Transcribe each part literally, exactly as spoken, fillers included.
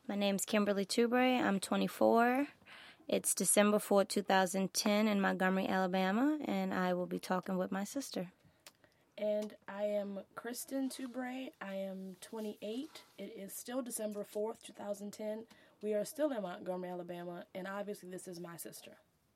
My name's Kimberly Toubre. I'm twenty-four. It's December fourth, two thousand ten in Montgomery, Alabama, and I will be talking with my sister. And I am Kristen Toubre. I am twenty-eight. It is still December fourth, two thousand ten. We are still in Montgomery, Alabama, and obviously this is my sister.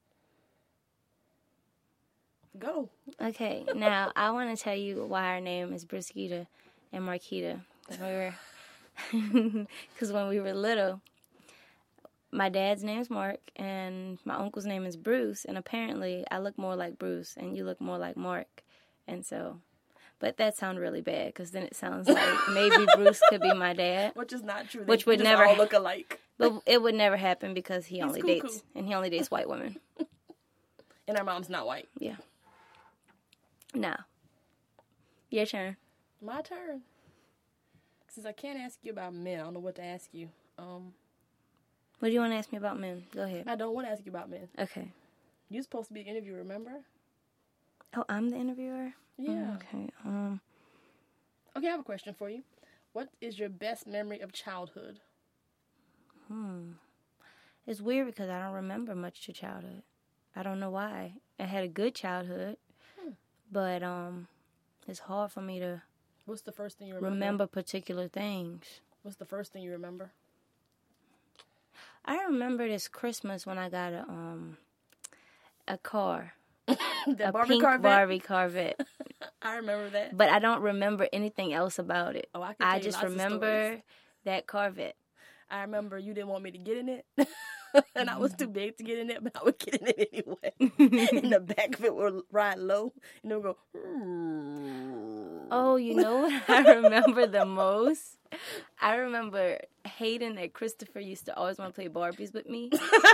Go. Okay, now I want to tell you why our name is Briskita and Marquita. Because we were, because when we were little, my dad's name is Mark, and my uncle's name is Bruce, and apparently I look more like Bruce, and you look more like Mark, and so, but that sounds really bad, because then it sounds like maybe Bruce could be my dad. Which is not true. They Which would just never all look alike. But it would never happen because he He's only cuckoo. dates, and he only dates white women. And our mom's not white. Yeah. Now, your turn. My turn. Since I can't ask you about men, I don't know what to ask you. Um, What do you want to ask me about men? Go ahead. I don't want to ask you about men. Okay. You're supposed to be an interviewer, remember? Oh, I'm the interviewer? Yeah. Mm, okay. Um. Okay, I have a question for you. What is your best memory of childhood? Hmm. It's weird because I don't remember much to childhood. I don't know why. I had a good childhood, Hmm. but um, it's hard for me to What's the first thing you remember? remember particular things. What's the first thing you remember? I remember this Christmas when I got a um a car, The a Barbie pink Corvette? Barbie Corvette. I remember that. But I don't remember anything else about it. Oh, I can tell I you just lots of remember stories. that Corvette. I remember you didn't want me to get in it. And I was too big to get in it, but I would get in it anyway. In the back of it would ride low, and it would go. Oh, you know what I remember the most? I remember hating that Christopher used to always want to play Barbies with me.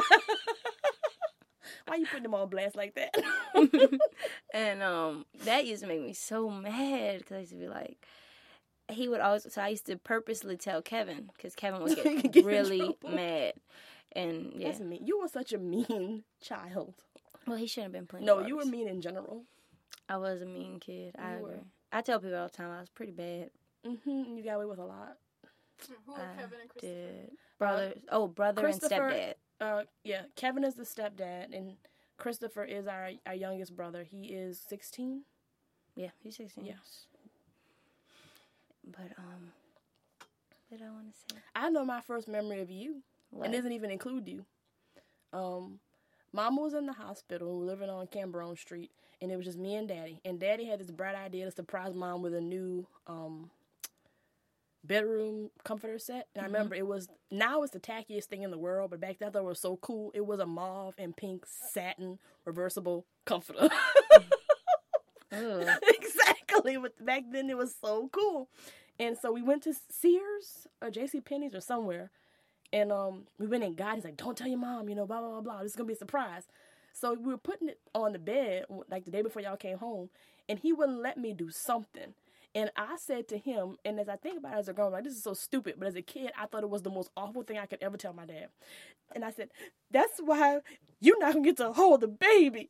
Why you putting them on blast like that? And um, that used to make me so mad because I used to be like, he would always, so I used to purposely tell Kevin because Kevin would get, Get in really trouble. mad. And yeah, That's mean. You were such a mean child. well, he shouldn't have been playing No, Barbies. you were mean in general. I was a mean kid. I You agree. were. I tell people all the time I was pretty bad. Mm-hmm. You got away with a lot. Who are I Kevin and Christopher? did. Brother, oh, brother and Christopher- stepdad. Uh, yeah, Kevin is the stepdad, and Christopher is our our youngest brother. He is sixteen. Yeah, he's sixteen. Yes. But, um, what did I want to say? I know my first memory of you, What? and it doesn't even include you. Um, Mama was in the hospital. We were living on Cambron Street, and it was just me and Daddy. And Daddy had this bright idea to surprise Mom with a new um bedroom comforter set. And I remember it was, now it's the tackiest thing in the world, but back then I thought it was so cool. It was a mauve and pink satin reversible comforter. Ooh. Exactly. But back then it was so cool. And so we went to Sears or JCPenney's or somewhere. And um, we went and got it. He's like, don't tell your mom, you know, blah, blah, blah, blah. This is going to be a surprise. So we were putting it on the bed, like the day before y'all came home. And he wouldn't let me do something. And I said to him, and as I think about it as a girl, I'm like, this is so stupid. But as a kid, I thought it was the most awful thing I could ever tell my dad. And I said, that's why you're not going to get to hold the baby.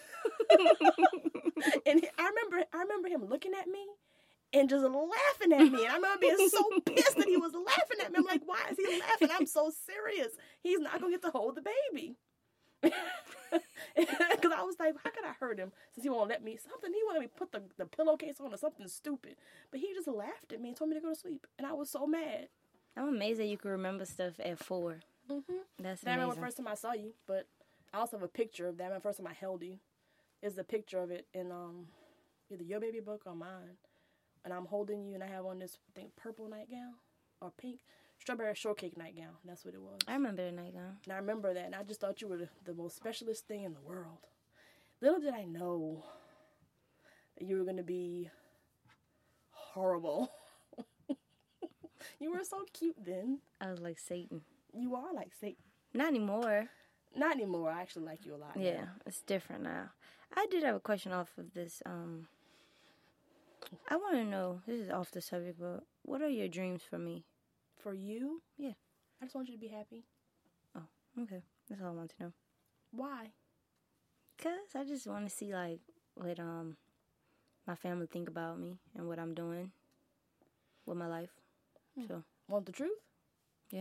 And he, I remember I remember him looking at me and just laughing at me. And I remember being so pissed that he was laughing at me. I'm like, why is he laughing? I'm so serious. He's not going to get to hold the baby. Because I was like, how could I hurt him since he won't let me? Something, he wanted me to put the, the pillowcase on or something stupid. But he just laughed at me and told me to go to sleep. And I was so mad. I'm amazed that you can remember stuff at four. Mm-hmm. That's That I remember amazing. the first time I saw you, but I also have a picture of that. I remember the first time I held you. Is a picture of it in um either your baby book or mine. And I'm holding you and I have on this, I think, purple nightgown or pink strawberry shortcake nightgown. That's what it was. I remember the nightgown. And I remember that, and I just thought you were the, the most specialist thing in the world. Little did I know that you were going to be horrible. You were so cute then. I was like Satan. You are like Satan. Not anymore. Not anymore. I actually like you a lot. now. Yeah, it's different now. I did have a question off of this. Um, I want to know, this is off the subject, but what are your dreams for me? For you? Yeah. I just want you to be happy. Oh, okay. That's all I want to know. Why? Because I just want to see, like, what um my family think about me and what I'm doing with my life. So, Want the truth? yeah.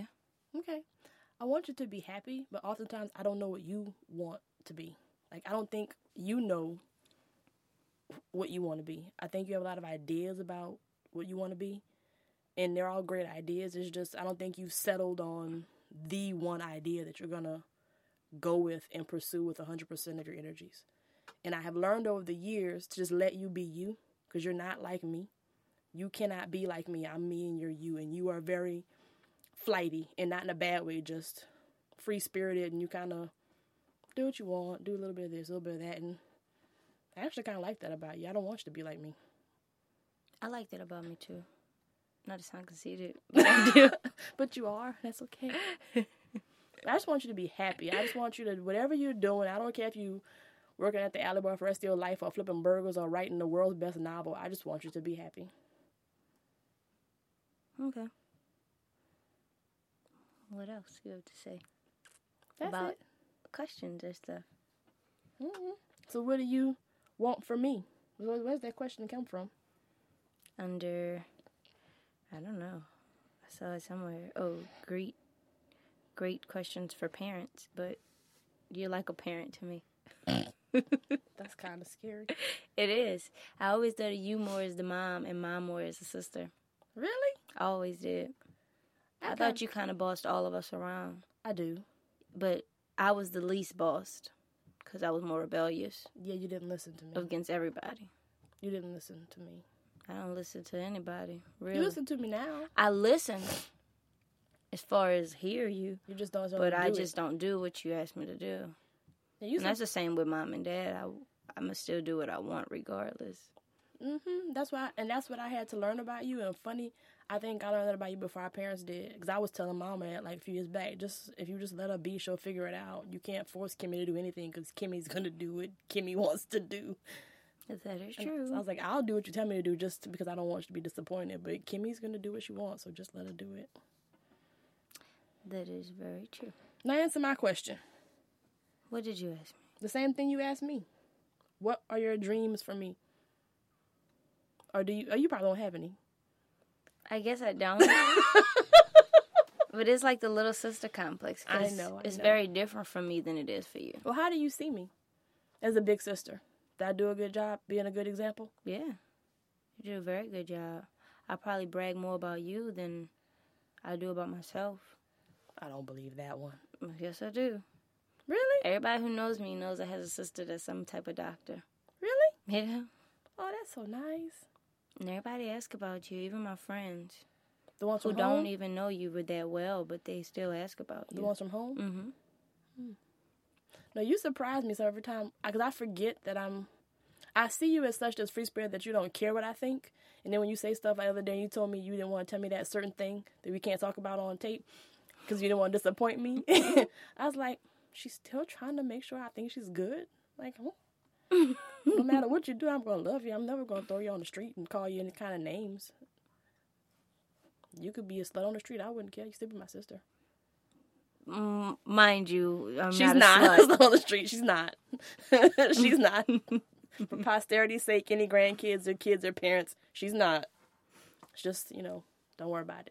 Okay. I want you to be happy, but oftentimes I don't know what you want to be. Like, I don't think you know what you want to be. I think you have a lot of ideas about what you want to be, and they're all great ideas. It's just, I don't think you've settled on the one idea that you're going to go with and pursue with one hundred percent of your energies. And I have learned over the years to just let you be you, because you're not like me. You cannot be like me. I'm me and you're you, and you are very flighty, and not in a bad way, just free-spirited, and you kind of do what you want, do a little bit of this, a little bit of that, and I actually kind of like that about you. I don't want you to be like me. I like that about me, too. Not to sound conceited, but I do. But you are. That's okay. I just want you to be happy. I just want you to, whatever you're doing, I don't care if you working at the alley bar for the rest of your life or flipping burgers or writing the world's best novel. I just want you to be happy. Okay. What else do you have to say? That's about it. Questions or stuff? Mm-hmm. So what do you want from me? Where, where's that question come from? Under, I don't know. I saw it somewhere. Oh, great, great questions for parents. But you're like a parent to me. That's kind of scary. It is. I always thought of you more as the mom and mom more as a sister. Really? I always did. I, I thought kinda... you kind of bossed all of us around. I do. But I was the least bossed because I was more rebellious. Yeah, you didn't listen to me. Against everybody. You didn't listen to me. I don't listen to anybody, really. You listen to me now. I listen as far as hear you. You just don't. But do I it. just don't do what you ask me to do. Yeah, you and that's the same with mom and dad. I, I'm going to still do what I want regardless. Mm-hmm. That's why, and that's what I had to learn about you. And funny, I think I learned that about you before our parents did. Because I was telling Mama that, like, a few years back, just if you just let her be, she'll figure it out. You can't force Kimmy to do anything because Kimmy's going to do what Kimmy wants to do. That is true. And so I was like, I'll do what you tell me to do just because I don't want you to be disappointed. But Kimmy's going to do what she wants, so just let her do it. That is very true. Now answer my question. What did you ask me? The same thing you asked me. What are your dreams for me? Or do you, oh, you probably don't have any. I guess I don't. But it's like the little sister complex. I know. I it's know. very different from me than it is for you. Well, how do you see me as a big sister? Did I do a good job being a good example? Yeah. You do a very good job. I probably brag more about you than I do about myself. I don't believe that one. Yes, I do. Really? Everybody who knows me knows I have a sister that's some type of doctor. Really? Yeah. Oh, that's so nice. And everybody asks about you, even my friends. The ones who from don't home? even know you that well, but they still ask about you. The ones from home? Mm-hmm. Hmm. No, you surprise me so every time, because I forget that I'm, I see you as such this free spirit that you don't care what I think. And then when you say stuff like the other day, you told me you didn't want to tell me that certain thing that we can't talk about on tape because you didn't want to disappoint me. I was like, she's still trying to make sure I think she's good? Like, oh. No matter what you do, I'm going to love you. I'm never going to throw you on the street and call you any kind of names. You could be a slut on the street. I wouldn't care. You still be my sister. Mm, mind you, I'm She's not a not slut. on the street. She's not. She's not. For posterity's sake, any grandkids or kids or parents, she's not. It's just, you know, don't worry about it.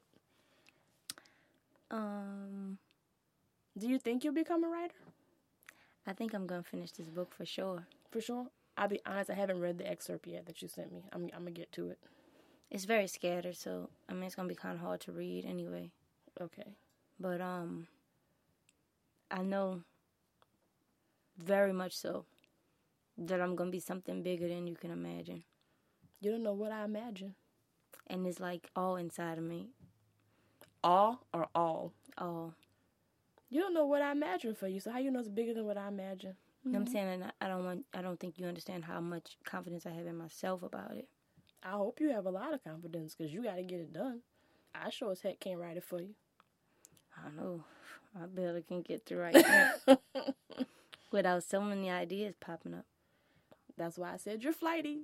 Um, Do you think you'll become a writer? I think I'm going to finish this book for sure. For sure? I'll be honest, I haven't read the excerpt yet that you sent me. I'm, I'm going to get to it. It's very scattered, so, I mean, it's going to be kind of hard to read anyway. Okay. But, um, I know very much so that I'm going to be something bigger than you can imagine. You don't know what I imagine. And it's, like, all inside of me. All or all? All. You don't know what I imagine for you, so how you know it's bigger than what I imagine? You know what I'm saying? And I don't want, I don't think you understand how much confidence I have in myself about it. I hope you have a lot of confidence, because you got to get it done. I sure as heck can't write it for you. I don't know. I barely can get through right now without so many ideas popping up. That's why I said you're flighty.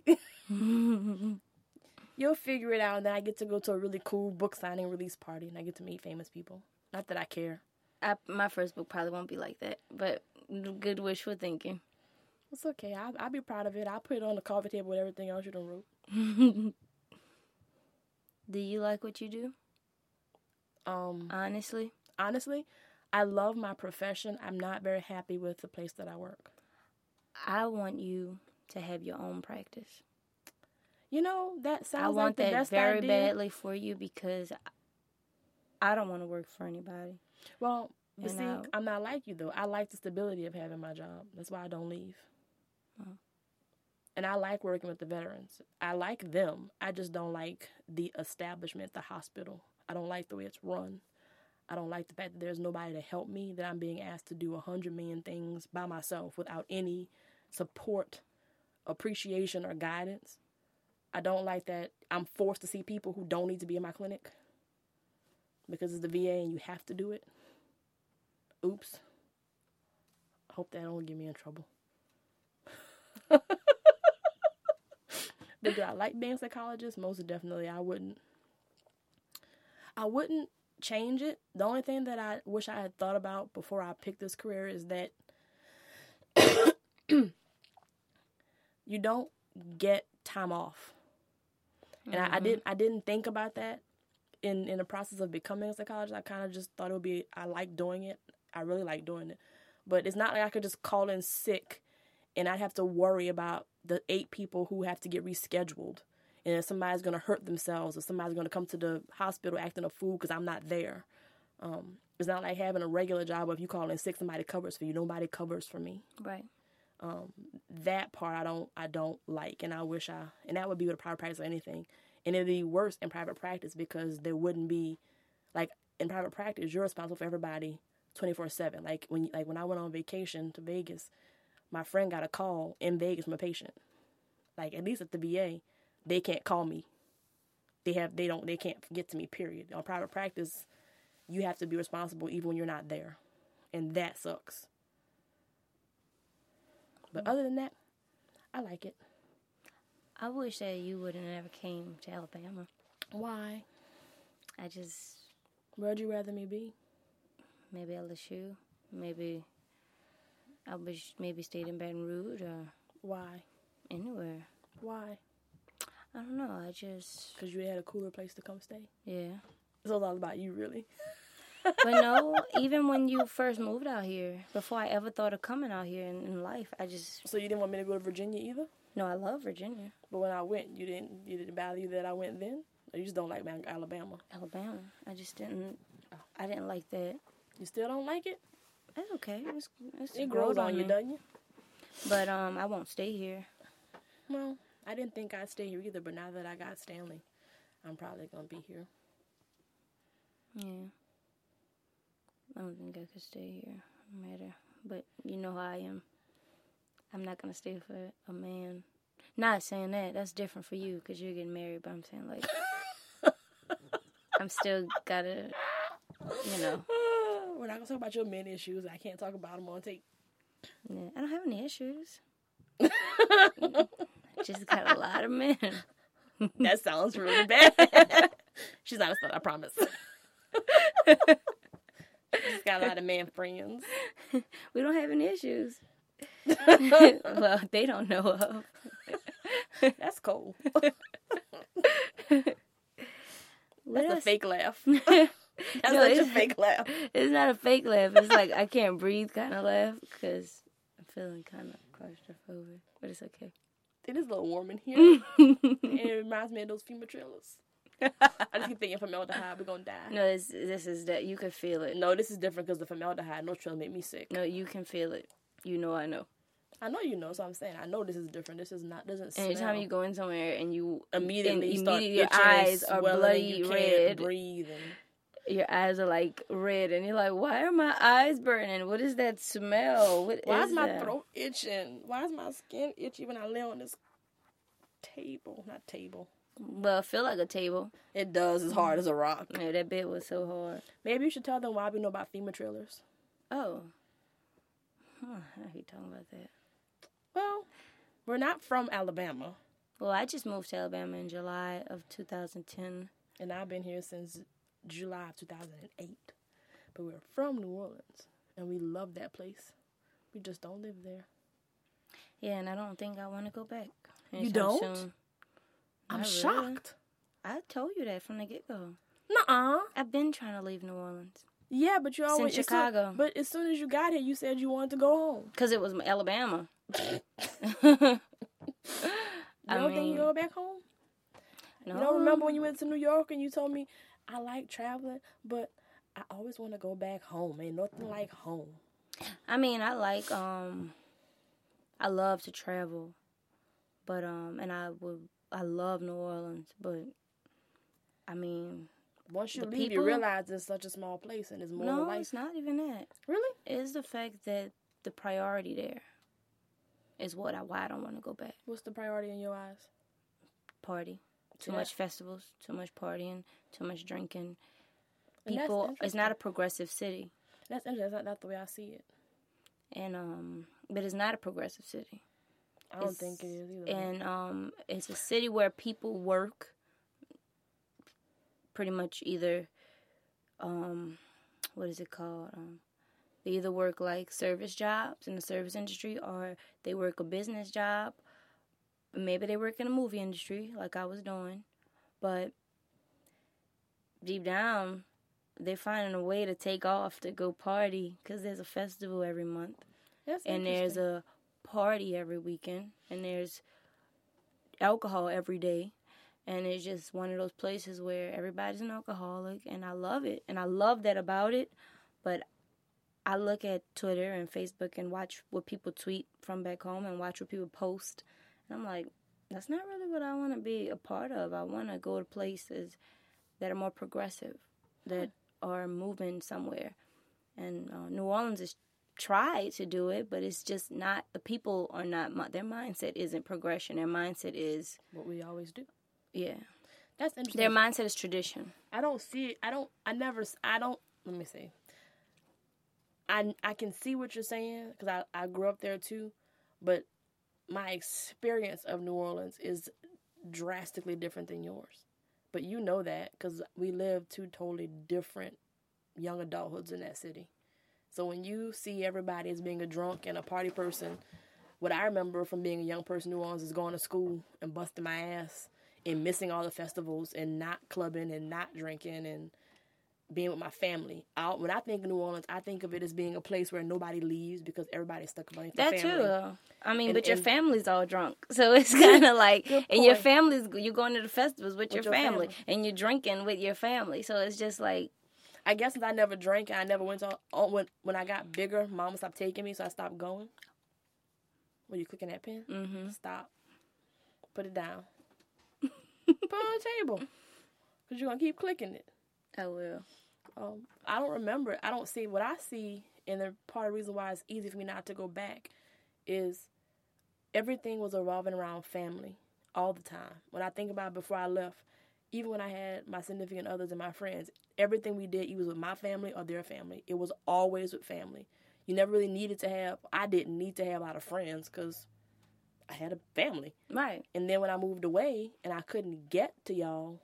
You'll figure it out, and then I get to go to a really cool book signing release party, and I get to meet famous people. Not that I care. I, my first book probably won't be like that, but good wishful thinking. It's okay. I'll, I'll be proud of it. I'll put it on the coffee table with everything else you done wrote. Do you like what you do? Um, Honestly? honestly, I love my profession. I'm not very happy with the place that I work. I want you to have your own practice. You know, that sounds I like want the that best very idea. badly for you because I don't want to work for anybody. Well, but And see, I- I'm not like you, though. I like the stability of having my job. That's why I don't leave. Oh. And I like working with the veterans. I like them. I just don't like the establishment, the hospital. I don't like the way it's run. I don't like the fact that there's nobody to help me, that I'm being asked to do a hundred million things by myself without any support, appreciation, or guidance. I don't like that I'm forced to see people who don't need to be in my clinic because it's the V A and you have to do it. Oops. I hope that don't get me in trouble. But do I like being a psychologist? Most definitely, I wouldn't. I wouldn't change it. The only thing that I wish I had thought about before I picked this career is that you don't get time off. And mm-hmm. I, I didn't I didn't think about that in, in the process of becoming a psychologist. I kind of just thought it would be, I like doing it. I really like doing it. But it's not like I could just call in sick and I'd have to worry about the eight people who have to get rescheduled. And if somebody's going to hurt themselves or somebody's going to come to the hospital acting a fool because I'm not there. Um, it's not like having a regular job where if you call in sick, somebody covers for you. Nobody covers for me. Right. Um, that part I don't I don't like, and I wish I, and that would be with a private practice or anything. And it'd be worse in private practice because there wouldn't be, like, in private practice, you're responsible for everybody twenty-four seven. Like when like when I went on vacation to Vegas, my friend got a call in Vegas from a patient. Like, at least at the V A, they can't call me. They have they don't they can't get to me, period. On private practice, you have to be responsible even when you're not there. And that sucks. But other than that, I like it. I wish that you would have never came to Alabama. Why? I just... Where'd you rather me be? Maybe L S U. Maybe I wish maybe stayed in Baton Rouge or... Why? Anywhere. Why? I don't know. I just... Because you had a cooler place to come stay? Yeah. It's all about you, really. But no, even when you first moved out here, before I ever thought of coming out here in, in life, I just... So you didn't want me to go to Virginia either? No, I love Virginia. But when I went, you didn't you didn't value that I went then? Or you just don't like Alabama? Alabama. I just didn't... I didn't like that. You still don't like it? That's okay. It's, it's it grows on you, doesn't you? But um, I won't stay here. Well, I didn't think I'd stay here either, but now that I got Stanley, I'm probably going to be here. Yeah. I don't think I could stay here, no matter. But you know how I am. I'm not going to stay for a man. Not saying that. That's different for you because you're getting married, but I'm saying, like, I'm still got to, you know. We're not going to talk about your men issues. I can't talk about them on tape. Yeah, I don't have any issues. Just got a lot of men. That sounds really bad. She's not a slut, I promise. She's got a lot of man friends. We don't have any issues. Well, they don't know of. That's cool. That's else? a fake laugh. That's no, such a fake laugh. It's not a fake laugh. It's like I can't breathe kind of laugh because I'm feeling kind of claustrophobic. But it's okay. It is a little warm in here. And it reminds me of those FEMA trailers. I just keep thinking formaldehyde, we're going to die. No, this, this is that. You can feel it. No, this is different because the formaldehyde, no trailer made me sick. No, you can feel it. You know I know. I know you know, so I'm saying I know this is different. This is not, doesn't smell. Anytime you go in somewhere and you immediately, and start immediately your eyes are bloody you red. Can't breathe and... Your eyes are like red, and you're like, "Why are my eyes burning? What is that smell? What Why is, is my that? throat itching? Why is my skin itchy when I lay on this table? Not table. Well, I feel like a table. It does. It's hard as a rock. Yeah, that bed was so hard. Maybe you should tell them why we know about FEMA trailers. Oh. Huh, I hate talking about that. Well, we're not from Alabama. Well, I just moved to Alabama in July of two thousand ten. And I've been here since July of two thousand eight. But we're from New Orleans. And we love that place. We just don't live there. Yeah, and I don't think I want to go back. You don't? Soon. I'm Not shocked. Really. I told you that from the get-go. Nuh-uh. I've been trying to leave New Orleans. Yeah, but you It's in always as soon- Chicago. but as soon as you got here, you said you wanted to go home. Because it was Alabama. You I don't think you mean, go back home? no. You don't remember when you went to New York and you told me, I like traveling, but I always want to go back home. Ain't nothing like home. I mean, I like, um, I love to travel. But, um, and I would, I love New Orleans, but, I mean. Once you the leave, people, you realize it's such a small place and it's more no, life. it's not even that. Really? It's the fact that the priority there is what I, why I don't want to go back. What's the priority in your eyes? Party. Too Yeah. much festivals, too much partying, too much drinking. And that's People, it's interesting. not a progressive city. That's interesting. That's not, not the way I see it. And, um, but it's not a progressive city. I don't It's- think it is either. And, um, it's a city where people work pretty much either, um, what is it called? Um, they either work like service jobs in the service industry, or they work a business job. Maybe they work in the movie industry, like I was doing. But deep down, they're finding a way to take off to go party because there's a festival every month. That's And there's interesting. a party every weekend. And there's alcohol every day. And it's just one of those places where everybody's an alcoholic. And I love it. And I love that about it. But I look at Twitter and Facebook and watch what people tweet from back home and watch what people post. And I'm like, that's not really what I want to be a part of. I want to go to places that are more progressive, that are moving somewhere. And uh, New Orleans has tried to do it, but it's just not, the people are not, their mindset isn't progression. Their mindset is, What we always do. yeah. That's interesting. Their mindset is tradition. I don't see it. I don't, I never, I don't, let me see. I, I can see what you're saying because I, I grew up there too, but my experience of New Orleans is drastically different than yours. But you know that because we live two totally different young adulthoods in that city. So when you see everybody as being a drunk and a party person, what I remember from being a young person in New Orleans is going to school and busting my ass and missing all the festivals and not clubbing and not drinking and being with my family. I, when I think of New Orleans, I think of it as being a place where nobody leaves because everybody's stuck underneath the That family. too, though. I mean, And- but your and- family's all drunk, so it's kind of like, Good and your point. family's, you're going to the festivals with, your, your family, family. and you're drinking with your family, so it's just like, I guess since I never drank and I never went to, oh, when, when I got bigger, Mama stopped taking me, so I stopped going. What, you clicking that pen? mm-hmm. Stop. Put it down. Put it on the table. Because you're going to keep clicking it. I will. Um, I don't remember. I don't see what I see, and the part of the reason why it's easy for me not to go back is everything was revolving around family all the time. When I think about it before I left, even when I had my significant others and my friends, everything we did, either with my family or their family, it was always with family. You never really needed to have, I didn't need to have a lot of friends because I had a family. Right. And then when I moved away and I couldn't get to y'all,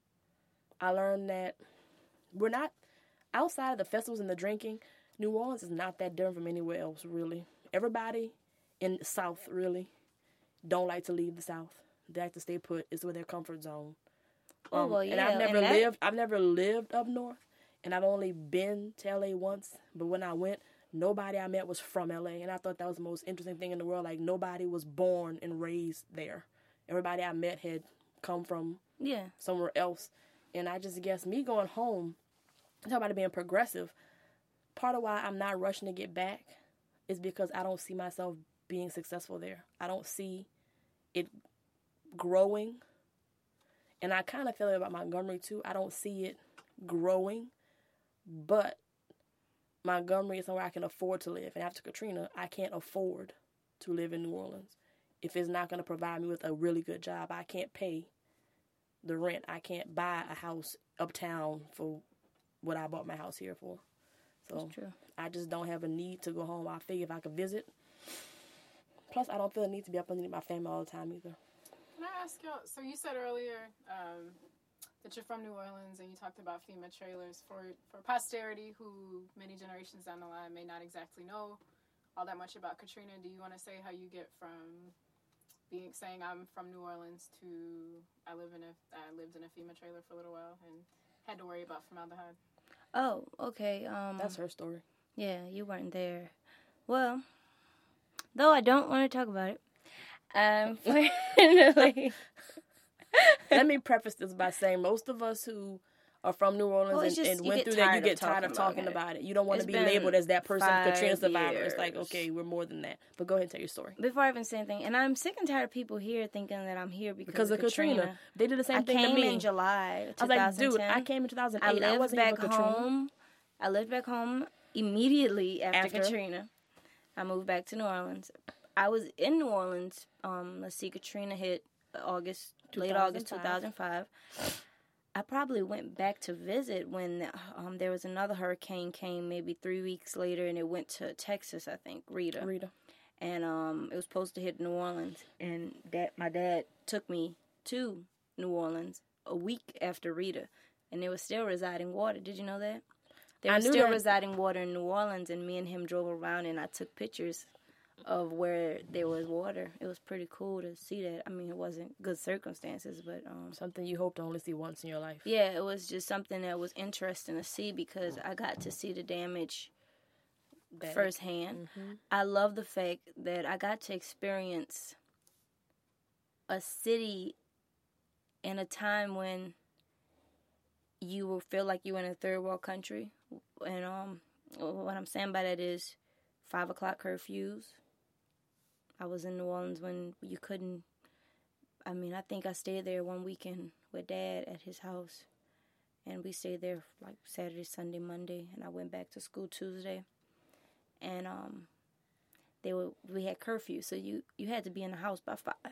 I learned that we're not, outside of the festivals and the drinking, New Orleans is not that different from anywhere else, really. Everybody in the South, really, don't like to leave the South. They like to stay put. It's with their comfort zone. Oh, well, And yeah, I've never and that- lived, I've never lived up north, and I've only been to L A once. But when I went, nobody I met was from L A, and I thought that was the most interesting thing in the world. Like, nobody was born and raised there. Everybody I met had come from Yeah. somewhere else. And I just guess me going home, talk about it being progressive, part of why I'm not rushing to get back is because I don't see myself being successful there. I don't see it growing. And I kind of feel it about Montgomery too. I don't see it growing, but Montgomery is somewhere I can afford to live. And after Katrina, I can't afford to live in New Orleans if it's not going to provide me with a really good job. I can't pay the rent. I can't buy a house uptown for what I bought my house here for. So That's true. I just don't have a need to go home. I figure if I could visit. Plus, I don't feel a need to be up underneath my family all the time either. Can I ask y'all, so you said earlier um, that you're from New Orleans and you talked about FEMA trailers for, for posterity who many generations down the line may not exactly know all that much about Katrina. Do you want to say how you get from being saying I'm from New Orleans to I live in a I lived in a FEMA trailer for a little while and had to worry about formaldehyde? Oh, okay. Um, That's her story. Yeah, you weren't there. Well, though I don't want to talk about it. Unfortunately. Let me preface this by saying most of us who are from New Orleans Well, and, just, and you went get through that, you tired get of tired of talking talking about about it. You don't want It's to be been labeled as that person, Katrina five survivor. It's like, years. okay, we're more than that. But go ahead and tell your story. Before I even say anything, and I'm sick and tired of people here thinking that I'm here because, Because of of Katrina. Katrina. They did the same I thing came to me. in July I was like, dude, I came in two thousand eight. I lived I wasn't back even Katrina. home. I lived back home immediately after, After? Katrina. I moved back to New Orleans. I was in New Orleans. Um, let's see, Katrina hit August, late August two thousand five. I probably went back to visit when um, there was another hurricane came maybe three weeks later, and it went to Texas, I think, Rita. Rita. And um, it was supposed to hit New Orleans. And that my dad took me to New Orleans a week after Rita. And there was still residing water. Did you know that? There I was knew still that. residing water in New Orleans, and me and him drove around, and I took pictures of where there was water. It was pretty cool to see that. I mean, it wasn't good circumstances, but um, Something you hope to only see once in your life. yeah, it was just something that was interesting to see because I got to see the damage That- firsthand. Mm-hmm. I love the fact that I got to experience a city in a time when you will feel like you're in a third world country. And um, what I'm saying by that is five o'clock curfews. I was in New Orleans when you couldn't. I mean, I think I stayed there one weekend with Dad at his house. And we stayed there like Saturday, Sunday, Monday. And I went back to school Tuesday. And um, they were we had curfew, so you, you had to be in the house by five.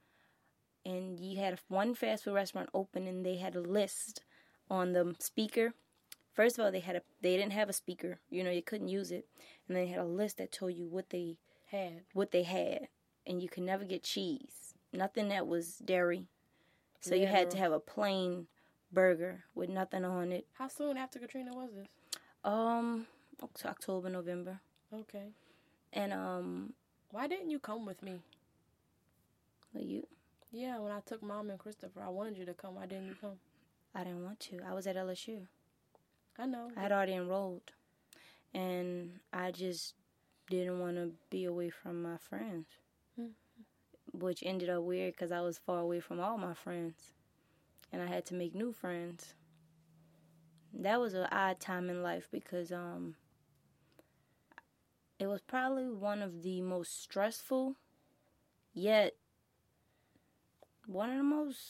And you had one fast food restaurant open, and they had a list on the speaker. First of all, they had a they didn't have a speaker, you know, you couldn't use it, and they had a list that told you what they Had. what they had, and you could never get cheese, nothing that was dairy. So you had to have a plain burger with nothing on it. How soon after Katrina was this? Um, October, November, Okay. and um, Why didn't you come with me? well, you. Yeah, when I took Mom and Christopher, I wanted you to come. Why didn't you come? I didn't want to. I was at L S U. I know. I had already enrolled, and I just didn't want to be away from my friends, Mm-hmm. which ended up weird because I was far away from all my friends, and I had to make new friends. That was an odd time in life because um, it was probably one of the most stressful, yet one of the most,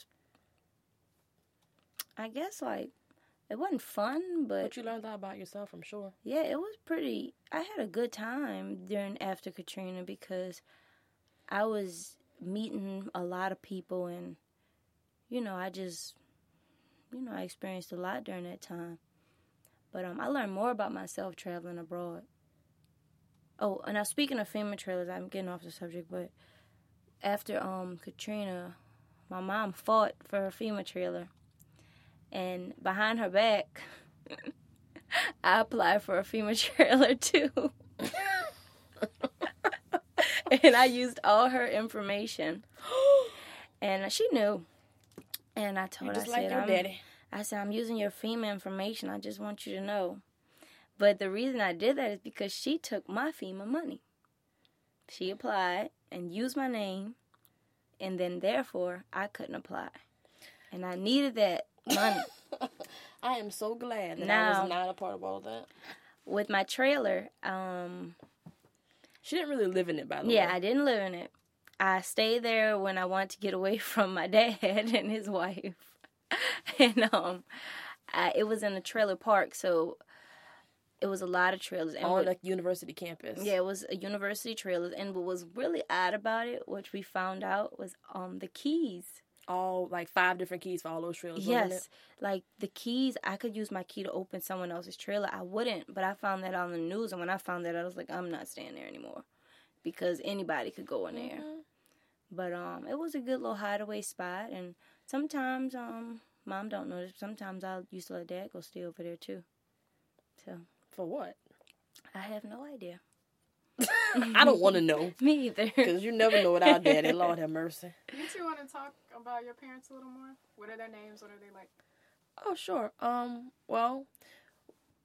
I guess, like, it wasn't fun, but, But you learned a lot about yourself, I'm sure. yeah, it was pretty, I had a good time during after Katrina because I was meeting a lot of people and, you know, I just, you know, I experienced a lot during that time. But um, I learned more about myself traveling abroad. Oh, and now speaking of FEMA trailers, I'm getting off the subject, but after um Katrina, my mom fought for a FEMA trailer. And behind her back, I applied for a FEMA trailer too. And I used all her information. And she knew. And I told You her, just I like said, your I'm, daddy. I said, I'm using your FEMA information. I just want you to know. But the reason I did that is because she took my FEMA money. She applied and used my name. And then, therefore, I couldn't apply. And I needed that money. I am so glad that I Now- was not a part of all that. With my trailer, um, She didn't really live in it, by the yeah, way. I didn't live in it. I stayed there when I wanted to get away from my dad and his wife. And um, I, it was in a trailer park, so it was a lot of trailers. And On what- the university campus. yeah, it was a university trailer. And what was really odd about it, which we found out, was um the keys. All, like, five different keys for all those trailers, wasn't Yes, it? like the keys, I could use my key to open someone else's trailer. I wouldn't, but I found that on the news, and when I found that, I was like, I'm not staying there anymore because anybody could go in there. Mhm. But um, it was a good little hideaway spot, and sometimes um, Mom don't know this. Sometimes I used to let Dad go stay over there too. So For what? I have no idea. I don't want to know. Me either. Because you never know what our daddy. Lord have mercy. You two want to talk about your parents a little more? What are their names? What are they like? Oh, sure. Um, well,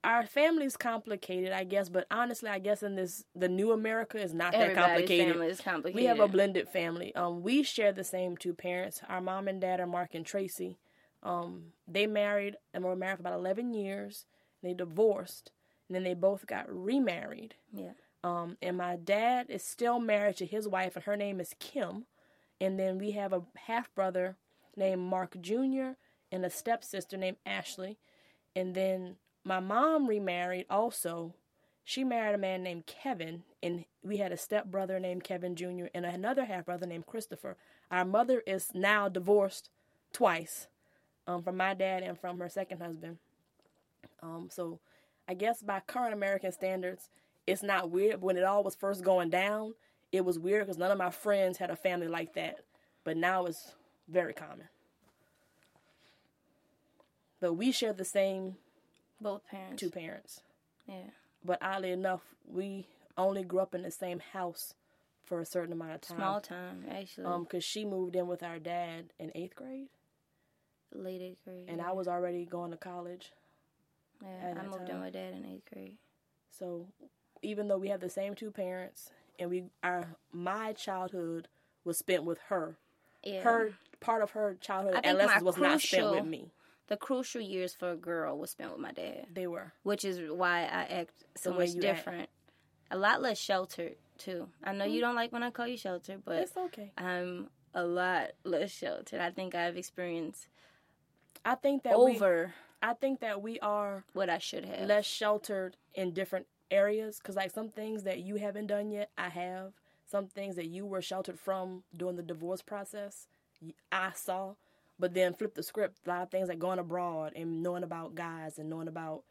our family's complicated, I guess, but honestly, I guess in this, the new America is not that Everybody's complicated. family is complicated. We have a blended family. Um, we share the same two parents. Our mom and dad are Mark and Tracy. Um, they married and were married for about eleven years. They divorced, and then they both got remarried. Yeah. Um, and my dad is still married to his wife, and her name is Kim. And then we have a half brother named Mark Junior and a stepsister named Ashley. And then my mom remarried also. She married a man named Kevin, and we had a stepbrother named Kevin Junior and another half-brother named Christopher. Our mother is now divorced twice, um, from my dad and from her second husband. Um, so I guess by current American standards, it's not weird. But when it all was first going down, it was weird because none of my friends had a family like that. But now it's very common. But we share the same Both parents. two parents. Yeah. But oddly enough, we only grew up in the same house for a certain amount of time. Small time, actually. Um, because she moved in with our dad in eighth grade, Late eighth grade. and yeah. I was already going to college. Yeah, at I that moved time. in with dad in eighth grade. So even though we have the same two parents, and we our my childhood was spent with her, Yeah. her part of her childhood I think adolescence my was not spent crucial- with me. The crucial years for a girl was spent with my dad, They were. which is why I act so The way much you different. A lot less sheltered, too. I know you don't like when I call you sheltered, but It's okay. I'm a lot less sheltered. I think I've experienced I think that we, over I think that we are what I should have. less sheltered in different areas, because like some things that you haven't done yet, I have. Some things that you were sheltered from during the divorce process, I saw. But then flip the script, a lot of things like going abroad and knowing about guys and knowing about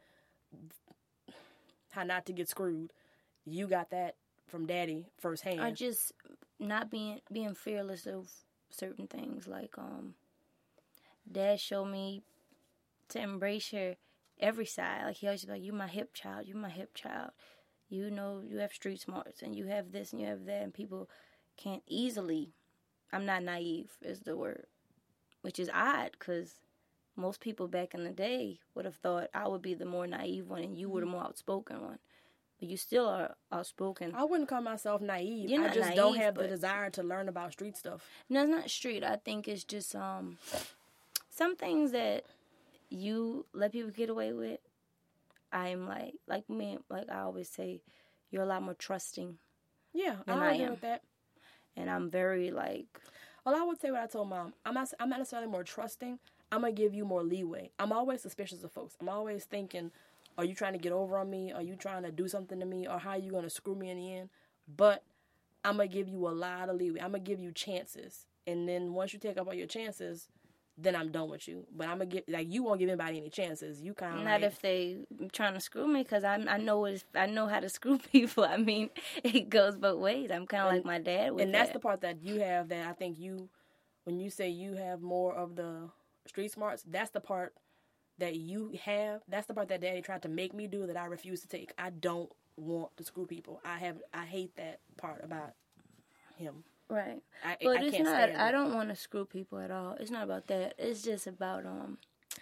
how not to get screwed, you got that from daddy firsthand. Or just not being being fearless of certain things. Like um, dad showed me to embrace your every side. Like he always be like, "You my hip child. You my hip child. You know you have street smarts and you have this and you have that." And people can't easily. I'm not naive is the word, which is odd because most people back in the day would have thought I would be the more naive one and you were the more outspoken one. But you still are outspoken. I wouldn't call myself naive. You're I not just don't naive, have the but- desire to learn about street stuff. No, it's not street. I think it's just um some things that you let people get away with. I'm like, like me, like I always say, you're a lot more trusting, Yeah, Than I I agree am. with that. and I'm very like, Well, I would say what I told mom. I'm not. I'm not necessarily more trusting. I'm gonna give you more leeway. I'm always suspicious of folks. I'm always thinking, are you trying to get over on me? Are you trying to do something to me? Or how are you gonna screw me in the end? But I'm gonna give you a lot of leeway. I'm gonna give you chances, and then once you take up all your chances, then I'm done with you. But I'm gonna give like you won't give anybody any chances. You kind of not like, if they trying to screw me, because I I know what is, I know how to screw people. I mean, it goes both ways. I'm kind of like my dad with and that's that. the part that you have that I think you, when you say you have more of the street smarts, that's the part that you have. That's the part that daddy tried to make me do that I refuse to take. I don't want to screw people. I have, I hate that part about him. Right. I, But I it's can't not, stand I it. don't want to screw people at all. It's not about that. It's just about, um,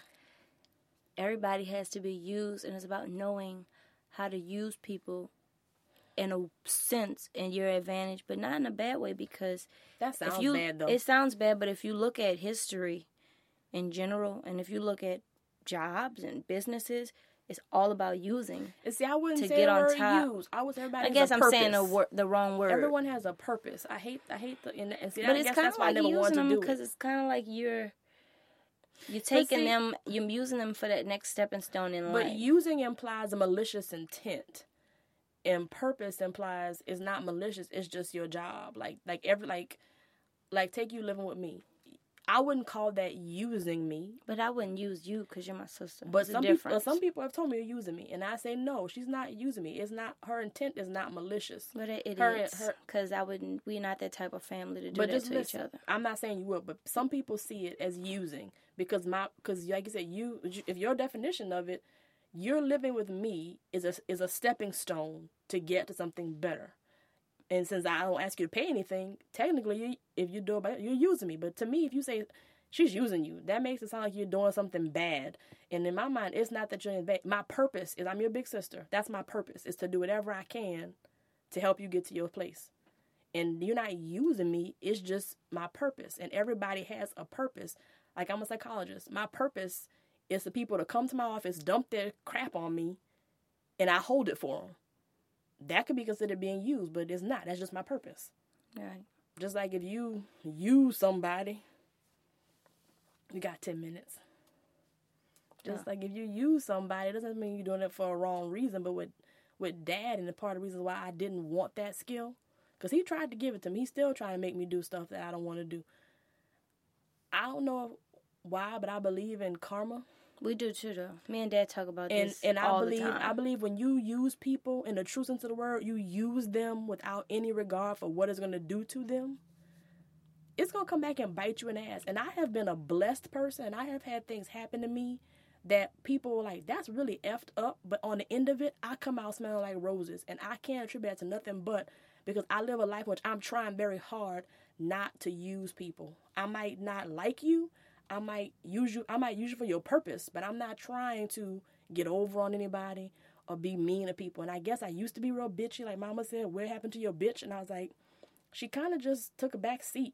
everybody has to be used, and it's about knowing how to use people in a sense in your advantage, but not in a bad way, because That sounds if you, bad though. it sounds bad, but if you look at history in general, and if you look at jobs and businesses, it's all about using. And see, I wouldn't to say get the on word top. use. I would say everybody I has guess a I'm purpose. saying the, wor- the wrong word. Everyone has a purpose. I hate, I hate the, and, and see, But I it's guess kind that's of why I like never using wanted to them do because it. it's kind of like you're you're taking see- them, you're using them for that next stepping stone in But life. using implies a malicious intent, and purpose implies it's not malicious. It's just your job. Like, like every, like, like take you living with me. I wouldn't call that using me. But I wouldn't use you because you're my sister. But There's a some people, difference. some people have told me you're using me, and I say no. She's not using me. It's not her intent. Is not malicious. But it, it her- is her- because I wouldn't. We're not that type of family to do But that just to listen, each other. I'm not saying you will, but some people see it as using because my because like you said, you if your definition of it, you're living with me is a is a stepping stone to get to something better. And since I don't ask you to pay anything, technically, you, if you do it, you're using me. But to me, if you say she's using you. That makes it sound like you're doing something bad. And in my mind, it's not that you're in bad. My purpose is I'm your big sister. That's my purpose, is to do whatever I can to help you get to your place. And you're not using me. It's just my purpose. And everybody has a purpose. Like, I'm a psychologist. My purpose is for people to come to my office, dump their crap on me, and I hold it for them. That could be considered being used, but it's not. That's just my purpose. Right. Just like if you use somebody, you got ten minutes. Just Yeah. like if you use somebody, it doesn't mean you're doing it for a wrong reason. But with, with Dad, and the part of the reason why I didn't want that skill, because he tried to give it to me. He's still trying to make me do stuff that I don't want to do. I don't know why, but I believe in karma. We do too, though. Me and Dad talk about And this and I all believe the time. I believe when you use people in the true sense of the word, you use them without any regard for what it's gonna do to them. It's gonna come back and bite you in the ass. And I have been a blessed person, and I have had things happen to me that people were like, that's really effed up. But on the end of it, I come out smelling like roses, and I can't attribute that to nothing but because I live a life in which I'm trying very hard not to use people. I might not like you. I might use you. I might use you for your purpose, but I'm not trying to get over on anybody or be mean to people. And I guess I used to be real bitchy, like Mama said. What happened to your bitch? And I was like, she kind of just took a back seat.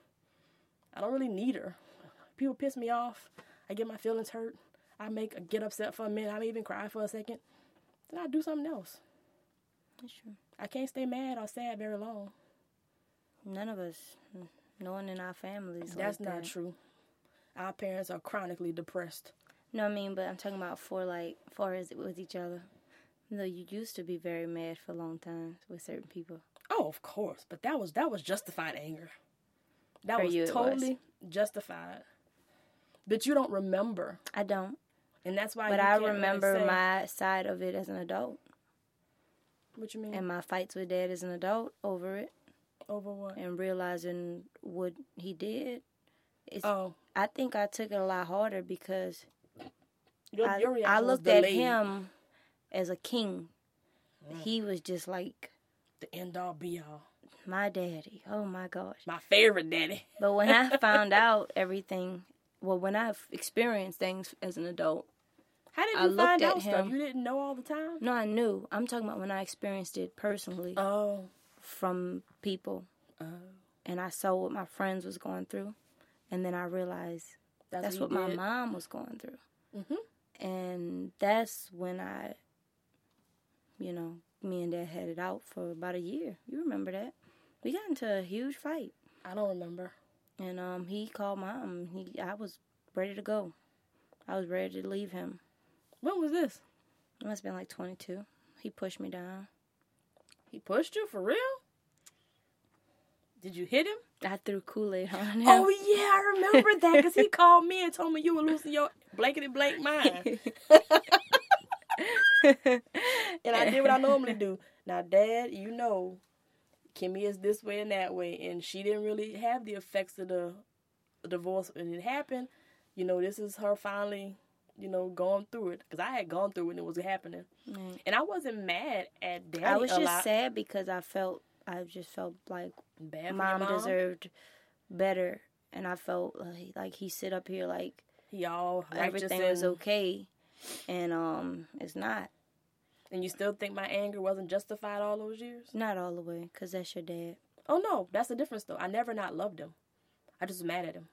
I don't really need her. People piss me off. I get my feelings hurt. I make I get upset for a minute. I may even cry for a second. Then I do something else. That's true. I can't stay mad or sad very long. None of us, no one in our families. That's like not that. true. Our parents are chronically depressed. No, I mean, but I'm talking about for like, far as with each other. You know, you used to be very mad for a long time with certain people. Oh, of course, but that was that was justified anger. That For was you, it totally justified. But you don't remember, I don't. and that's why. But you I can't really remember say- my side of it as an adult. What you mean? And my fights with Dad as an adult over it. Over what? And realizing what he did. It's, Oh, I think I took it a lot harder because your, I, your reaction I was looked at delayed. him as a king. He was just like The end all be all. my daddy. Oh my gosh. My favorite daddy. But when I found out everything, well, when I experienced things as an adult, How did I you looked find at out stuff? him- You didn't know all the time? no, I knew. I'm talking about when I experienced it personally Oh. from people. Oh. And I saw what my friends was going through. And then I realized That's, that's what, what you my did. mom was going through. Mhm. And that's when I, you know, me and Dad had it out for about a year. You remember that? We got into a huge fight. I don't remember. And um, he called Mom. He, I was ready to go. I was ready to leave him. When was this? It must have been like twenty-two. He pushed me down. He pushed you for real? Did you hit him? I threw Kool-Aid on him. Oh, yeah, I remember that because he called me and told me you were losing your blankety blank mind. And I did what I normally do. Now, Dad, you know, Kimmy is this way and that way, and she didn't really have the effects of the divorce when it happened. You know, this is her finally, you know, going through it because I had gone through it when it was happening, Mm. and I wasn't mad at Daddy. I was a just lot. sad because I felt, I just felt like Bad for Mom, your mom deserved better. And I felt like, like he sit up here like He all righteous everything and, was okay. And um, it's not. and you still think my anger wasn't justified all those years? Not all the way, because that's your dad. Oh no, that's the difference though. I never not loved him. I just was mad at him.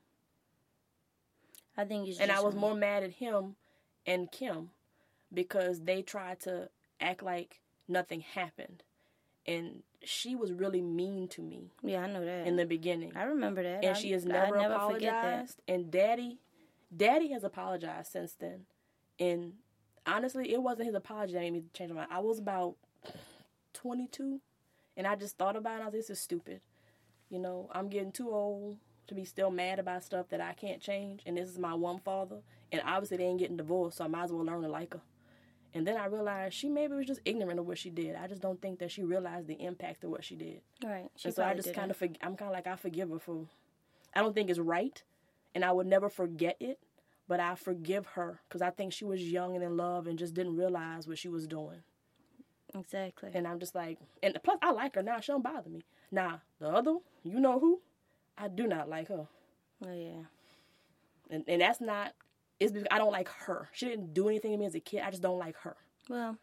I think it's And just I was um, more mad at him and Kim because they tried to act like nothing happened. And she was really mean to me Yeah, I know that. in the beginning. I remember that. And I, she has I never, never forget that. apologized. And Daddy, Daddy has apologized since then. And honestly, it wasn't his apology that made me change my mind. I was about twenty-two, and I just thought about it. I was like, this is stupid. You know, I'm getting too old to be still mad about stuff that I can't change. And this is my one father. And obviously they ain't getting divorced, so I might as well learn to like her. And then I realized she maybe was just ignorant of what she did. I just don't think that she realized the impact of what she did. Right. She And so I probably just didn't. kind of, forg I'm kind of like, I forgive her for, I don't think it's right, and I would never forget it, but I forgive her because I think she was young and in love and just didn't realize what she was doing. Exactly. And I'm just like, and plus I like her now. She don't bother me. Now, the other, you know who? I do not like her. Oh, yeah. And, and that's not, it's because I don't like her. She didn't do anything to me as a kid. I just don't like her. Well,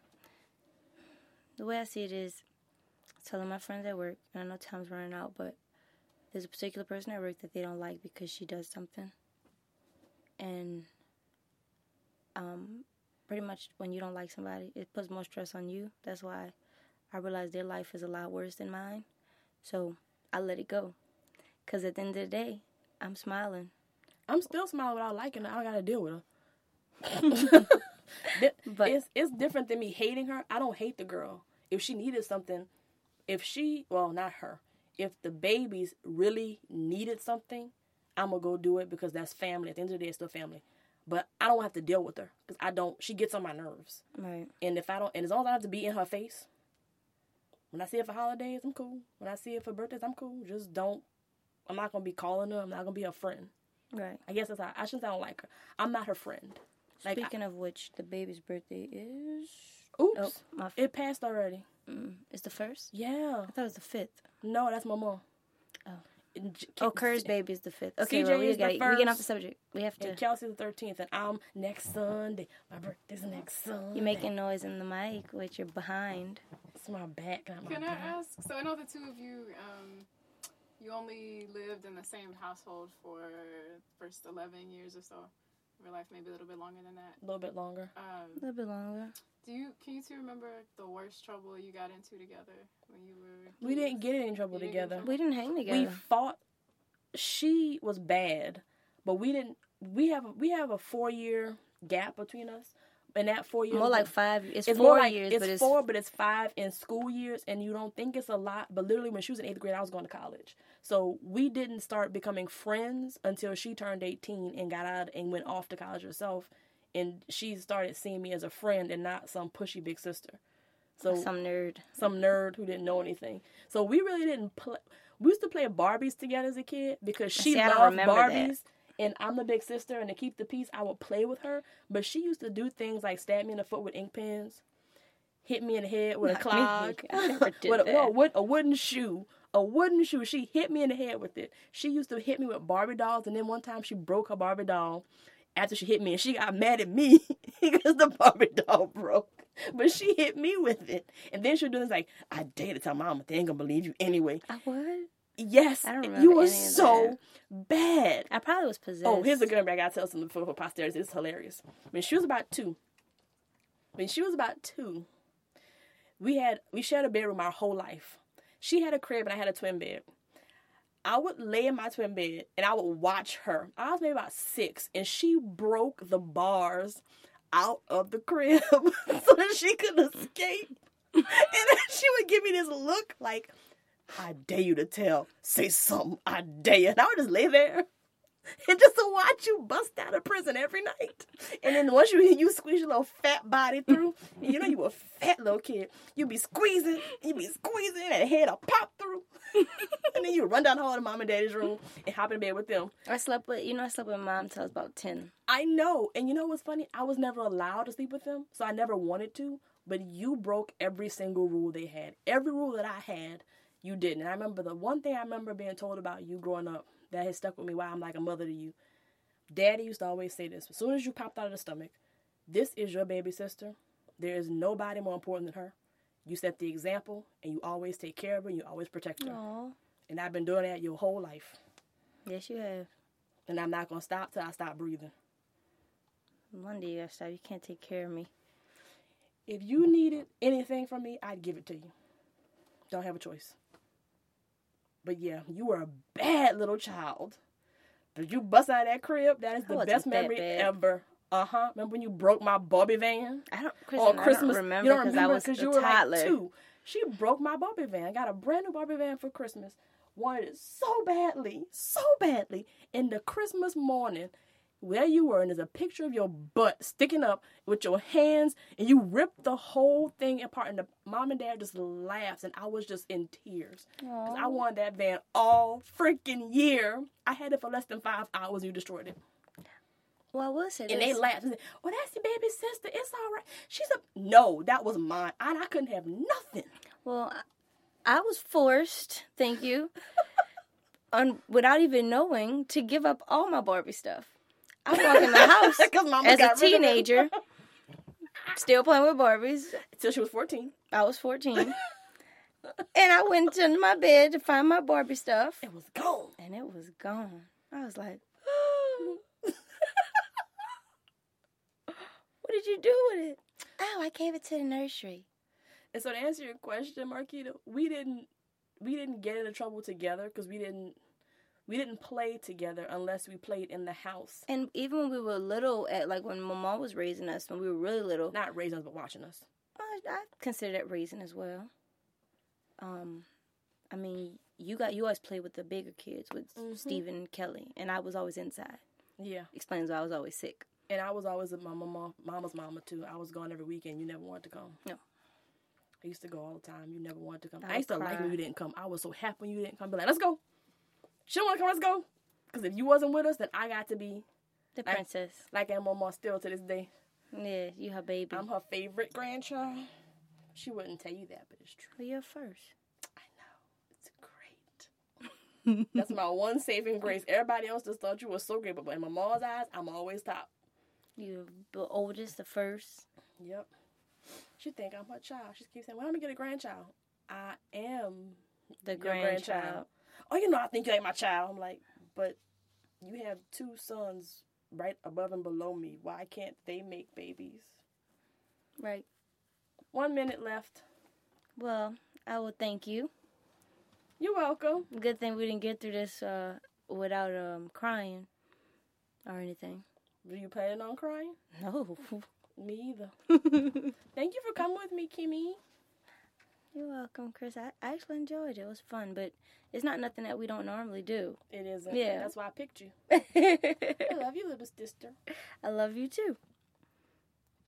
the way I see it is, telling my friends at work, and I know time's running out, but there's a particular person at work that they don't like because she does something. And um, pretty much when you don't like somebody, it puts more stress on you. That's why I realize their life is a lot worse than mine. So I let it go. Because at the end of the day, I'm smiling. I'm still smiling without liking her. I don't got to deal with her. But it's, it's different than me hating her. I don't hate the girl. If she needed something, if she, well, not her, if the babies really needed something, I'm going to go do it because that's family. At the end of the day, it's still family. But I don't have to deal with her because I don't, she gets on my nerves. Right. And if I don't, and as long as I have to be in her face, when I see her for holidays, I'm cool. When I see her for birthdays, I'm cool. Just don't, I'm not going to be calling her. I'm not going to be her friend. Right. I guess that's how, I shouldn't say I don't like her. I'm not her friend. Like, Speaking I, of which, the baby's birthday is... Oops. Oh, my f- it passed already. Mm, it's the first? Yeah. I thought it was the fifth. No, that's my mom. Oh. And J- Oh, Kerr's baby is the fifth. Okay, C J well, we is the got we first. get off the subject. We have to. And Kelsey's the thirteenth, and I'm next Sunday. My birthday's next Sunday. You're making noise in the mic, which you're behind. It's my back. Not my Can I back. ask? So I know the two of you, um, you only lived in the same household for first eleven years or so of your life, maybe a little bit longer than that. A little bit longer. A Um, little bit longer. do you can you two remember the worst trouble you got into together when you were? We didn't get in trouble You didn't get in together. trouble? We didn't hang together. We fought. She was bad, but we didn't. We have we have a four year gap between us, and that four years More like five. It's, It's four more like years, it's but it's four, but it's five in school years, and you don't think it's a lot. But literally, when she was in eighth grade, I was going to college, so we didn't start becoming friends until she turned eighteen and got out and went off to college herself, and she started seeing me as a friend and not some pushy big sister. So some nerd. some nerd who didn't know anything. So we really didn't play. We used to play Barbies together as a kid because she See, I don't loved remember Barbies. that. And I'm the big sister, and to keep the peace, I would play with her. But she used to do things like stab me in the foot with ink pens, hit me in the head with a Not clog, me. I never did with a, that. no, with a wooden shoe. A wooden shoe. She hit me in the head with it. She used to hit me with Barbie dolls, and then one time she broke her Barbie doll after she hit me, and she got mad at me because the Barbie doll broke. But she hit me with it. And then she would do this like, I dare to tell mama, they ain't gonna believe you anyway. I would. Yes, I don't remember you were any of so bad. I probably was possessed. Oh, here's a good one. I gotta tell something for, for posterity. It's hilarious. When she was about two, when she was about two, we had we shared a bedroom our whole life. She had a crib and I had a twin bed. I would lay in my twin bed and I would watch her. I was maybe about six, and she broke the bars out of the crib so that she could escape. And then she would give me this look like, I dare you to tell. Say something. I dare you. And I would just lay there and just to watch you bust out of prison every night. And then once you you squeeze your little fat body through, and you know you a fat little kid, you be squeezing, you be squeezing, and head will pop through. And then you run down the hall to mom and daddy's room and hop in bed with them. I slept with, you know, I slept with mom until I was about ten. I know. And you know what's funny? I was never allowed to sleep with them, so I never wanted to. But you broke every single rule they had. Every rule that I had, you didn't. And I remember the one thing I remember being told about you growing up that has stuck with me, why I'm like a mother to you. Daddy used to always say this. As soon as you popped out of the stomach, this is your baby sister. There is nobody more important than her. You set the example, and you always take care of her, and you always protect her. Aww. And I've been doing that your whole life. Yes, you have. And I'm not going to stop till I stop breathing. One day you gotta stop. You can't take care of me. If you needed anything from me, I'd give it to you. Don't have a choice. But yeah, you were a bad little child. But you bust out of that crib, that is I the wasn't best that memory bad. ever. Uh-huh. Remember when you broke my Barbie van? I don't, Or Kristen, Christmas. I don't remember you don't because remember I was because a you were toddler. like two. She broke my Barbie van. I got a brand new Barbie van for Christmas. Wanted it so badly, so badly. In the Christmas morning, where you were, and there's a picture of your butt sticking up with your hands, and you ripped the whole thing apart, and the mom and dad just laughs, and I was just in tears. Because I wanted that van all freaking year. I had it for less than five hours, and you destroyed it. Well, I will say And this. they laughed and said, well, that's your baby sister. It's all right. She's a... No, that was mine. I, I couldn't have nothing. Well, I, I was forced, thank you, on, without even knowing, to give up all my Barbie stuff. I walk in the house 'Cause Mama as a got rid of it. teenager, still playing with Barbies. Till she was fourteen. I was fourteen. And I went to my bed to find my Barbie stuff. It was gone. And it was gone. I was like, what did you do with it? Oh, I gave it to the nursery. And so to answer your question, Marquita, we didn't we didn't get into trouble together because we didn't we didn't play together unless we played in the house. And even when we were little, at like when my mom was raising us, when we were really little, Not raising us, but watching us. I, I consider that raising as well. Um, I mean, you got you always played with the bigger kids, with Mm-hmm. Stephen and Kelly, and I was always inside. Yeah. Explains why I was always sick. And I was always at my mama, mama's mama, too. I was gone every weekend. You never wanted to come. No. I used to go all the time. You never wanted to come. I I, used to would like cry. when you didn't come. I was so happy when you didn't come. Be like, let's go. She don't want to come. Let's go. Because if you wasn't with us, then I got to be The I- princess. like Aunt Mama still to this day. Yeah, you her baby. I'm her favorite grandchild. She wouldn't tell you that, but it's true. Well, you're first. I know. It's great. That's my one saving grace. Everybody else just thought you were so great, but in my mom's eyes, I'm always top. You're the oldest, the first. Yep. She think I'm her child. She keeps saying, "Well, I'm gonna get a grandchild." I am The your grandchild. Oh, you know, I think you like my child. I'm like, but you have two sons right above and below me. Why can't they make babies? Right. One minute left. Well, I will thank you. You're welcome. Good thing we didn't get through this uh, without um, crying or anything. Were you planning on crying? No. Me either. Thank you for coming with me, Kimmy. You're welcome, Chris. I, I actually enjoyed it. It was fun, but it's not nothing that we don't normally do. It isn't. Yeah. That's why I picked you. I I love you, little sister. love you too.